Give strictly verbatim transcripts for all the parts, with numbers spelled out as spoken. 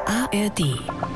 A R D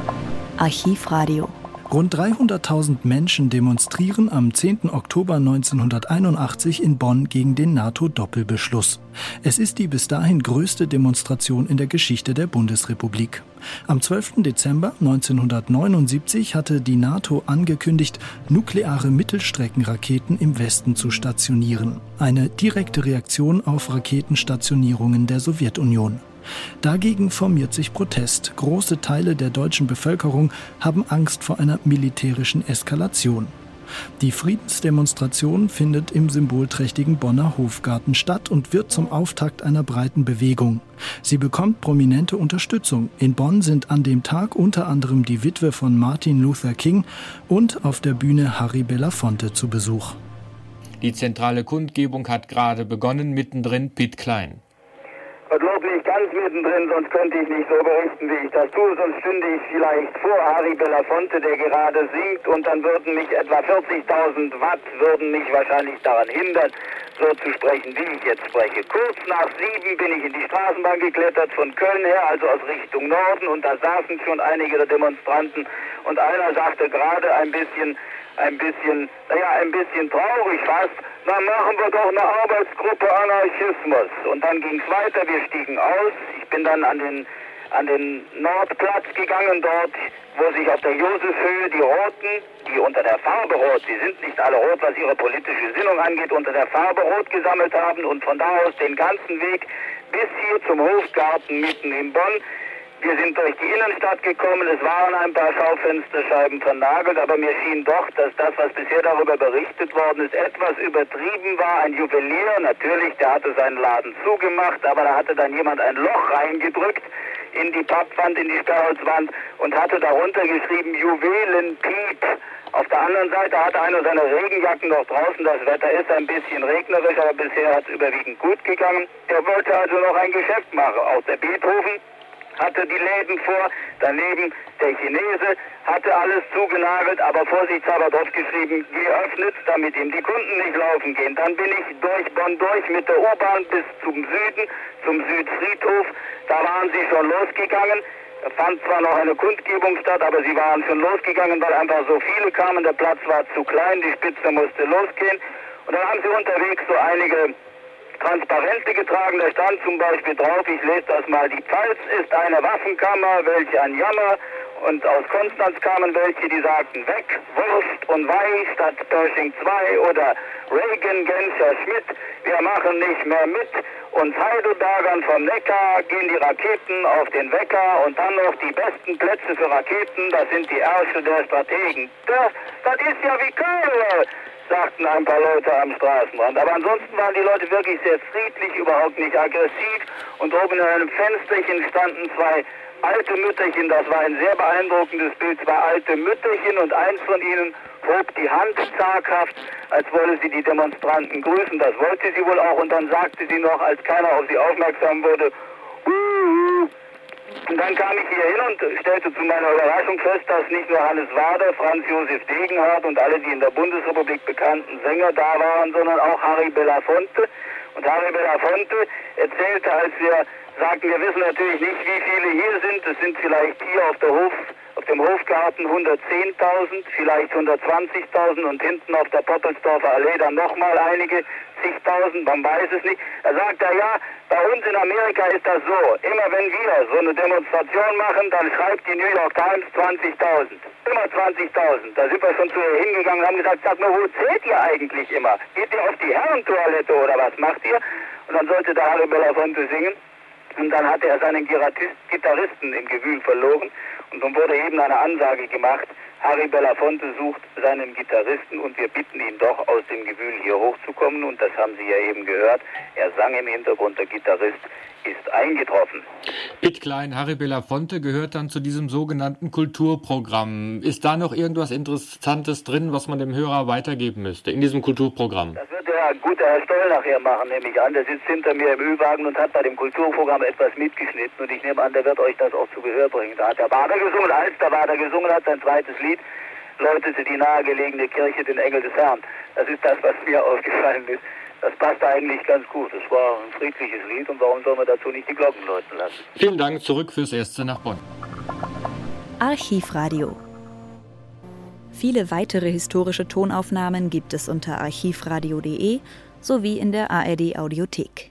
Archivradio. Rund dreihunderttausend Menschen demonstrieren am zehnten Oktober neunzehnhunderteinundachtzig in Bonn gegen den NATO-Doppelbeschluss. Es ist die bis dahin größte Demonstration in der Geschichte der Bundesrepublik. Am zwölften Dezember neunzehnhundertneunundsiebzig hatte die NATO angekündigt, nukleare Mittelstreckenraketen im Westen zu stationieren. Eine direkte Reaktion auf Raketenstationierungen der Sowjetunion. Dagegen formiert sich Protest. Große Teile der deutschen Bevölkerung haben Angst vor einer militärischen Eskalation. Die Friedensdemonstration findet im symbolträchtigen Bonner Hofgarten statt und wird zum Auftakt einer breiten Bewegung. Sie bekommt prominente Unterstützung. In Bonn sind an dem Tag unter anderem die Witwe von Martin Luther King und auf der Bühne Harry Belafonte zu Besuch. Die zentrale Kundgebung hat gerade begonnen, mittendrin Pitt Klein. Gottlob nicht ganz mittendrin, sonst könnte ich nicht so berichten, wie ich das tue. Sonst stünde ich vielleicht vor Harry Belafonte, der gerade singt, und dann würden mich etwa vierzigtausend Watt würden mich wahrscheinlich daran hindern, so zu sprechen, wie ich jetzt spreche. Kurz nach sieben bin ich in die Straßenbahn geklettert, von Köln her, also aus Richtung Norden, und da saßen schon einige der Demonstranten, und einer sagte gerade ein bisschen, ein bisschen, naja, ein bisschen traurig fast, na machen wir doch eine Arbeitsgruppe Anarchismus. Und dann ging es weiter, wir stiegen aus. Ich bin dann an den, an den Nordplatz gegangen, dort, wo sich auf der Josefhöhe die Roten, die unter der Farbe Rot, sie sind nicht alle rot, was ihre politische Gesinnung angeht, unter der Farbe Rot gesammelt haben, und von da aus den ganzen Weg bis hier zum Hofgarten mitten in Bonn. Wir sind durch die Innenstadt gekommen, es waren ein paar Schaufensterscheiben vernagelt, aber mir schien doch, dass das, was bisher darüber berichtet worden ist, etwas übertrieben war. Ein Juwelier, natürlich, der hatte seinen Laden zugemacht, aber da hatte dann jemand ein Loch reingedrückt in die Pappwand, in die Sperrholzwand, und hatte darunter geschrieben Juwelenpiep. Auf der anderen Seite hatte einer seine Regenjacken noch draußen. Das Wetter ist ein bisschen regnerisch, aber bisher hat es überwiegend gut gegangen. Er wollte also noch ein Geschäft machen. Auch der Beethoven hatte die Läden vor, daneben der Chinese, hatte alles zugenagelt, aber vorsichtshalber drauf geschrieben, geöffnet, damit ihm die Kunden nicht laufen gehen. Dann bin ich durch Bonn durch mit der U-Bahn bis zum Süden, zum Südfriedhof. Da waren sie schon losgegangen. Da fand zwar noch eine Kundgebung statt, aber sie waren schon losgegangen, weil einfach so viele kamen. Der Platz war zu klein, die Spitze musste losgehen. Und dann haben sie unterwegs so einige Transparente getragen, da stand zum Beispiel drauf, ich lese das mal, die Pfalz ist eine Waffenkammer, welche ein Jammer, und aus Konstanz kamen welche, die sagten, weg, Wurst und Weih statt Pershing zwei, oder Reagan, Genscher, Schmidt, wir machen nicht mehr mit, uns Heidelbergern vom Neckar gehen die Raketen auf den Wecker, und dann noch die besten Plätze für Raketen, das sind die Ärsche der Strategen. Das, das ist ja wie Köhler, sagten ein paar Leute am Straßenrand. Aber ansonsten waren die Leute wirklich sehr friedlich, überhaupt nicht aggressiv. Und oben in einem Fensterchen standen zwei alte Mütterchen. Das war ein sehr beeindruckendes Bild. Zwei alte Mütterchen, und eins von ihnen hob die Hand zaghaft, als wolle sie die Demonstranten grüßen. Das wollte sie wohl auch. Und dann sagte sie noch, als keiner auf sie aufmerksam wurde, Uhu. Und dann kam ich hier hin und stellte zu meiner Überraschung fest, dass nicht nur Hannes Wader, Franz Josef Degenhardt und alle die in der Bundesrepublik bekannten Sänger da waren, sondern auch Harry Belafonte. Und Harry Belafonte erzählte, als wir sagten, wir wissen natürlich nicht, wie viele hier sind. Es sind vielleicht hier auf, der Hof, auf dem Hofgarten hundertzehntausend, vielleicht hundertzwanzigtausend, und hinten auf der Poppelsdorfer Allee dann nochmal einige zigtausend, man weiß es nicht. Er sagt, ja, bei uns in Amerika ist das so, immer wenn wir so eine Demonstration machen, dann schreibt die New York Times zwanzigtausend. Immer zwanzigtausend. Da sind wir schon zu ihr hingegangen und haben gesagt, sag mal, wo zählt ihr eigentlich immer? Geht ihr auf die Herrentoilette oder was macht ihr? Und dann sollte der Harry Belafonte singen. Und dann hatte er seinen Gitarristen im Gewühl verloren. Und dann wurde eben eine Ansage gemacht, Harry Belafonte sucht seinen Gitarristen, und wir bitten ihn doch, aus dem Gewühl hier hochzukommen. Und das haben Sie ja eben gehört. Er sang im Hintergrund, der Gitarrist ist eingetroffen. Pitt Klein, Harry Belafonte gehört dann zu diesem sogenannten Kulturprogramm. Ist da noch irgendwas Interessantes drin, was man dem Hörer weitergeben müsste in diesem Kulturprogramm? Das wird der gute Herr Stoll nachher machen, nehme ich an. Der sitzt hinter mir im Ü-Wagen und hat bei dem Kulturprogramm etwas mitgeschnitten. Und ich nehme an, der wird euch das auch zu Gehör bringen. Da hat der Bader gesungen, als der Bader gesungen hat, sein zweites Lied, läutete die nahegelegene Kirche den Engel des Herrn. Das ist das, was mir aufgefallen ist. Das passt eigentlich ganz gut. Es war ein friedliches Lied, und warum soll man dazu nicht die Glocken läuten lassen? Vielen Dank, zurück fürs Erste nach Bonn. Archivradio. Viele weitere historische Tonaufnahmen gibt es unter archivradio punkt de sowie in der A R D Audiothek.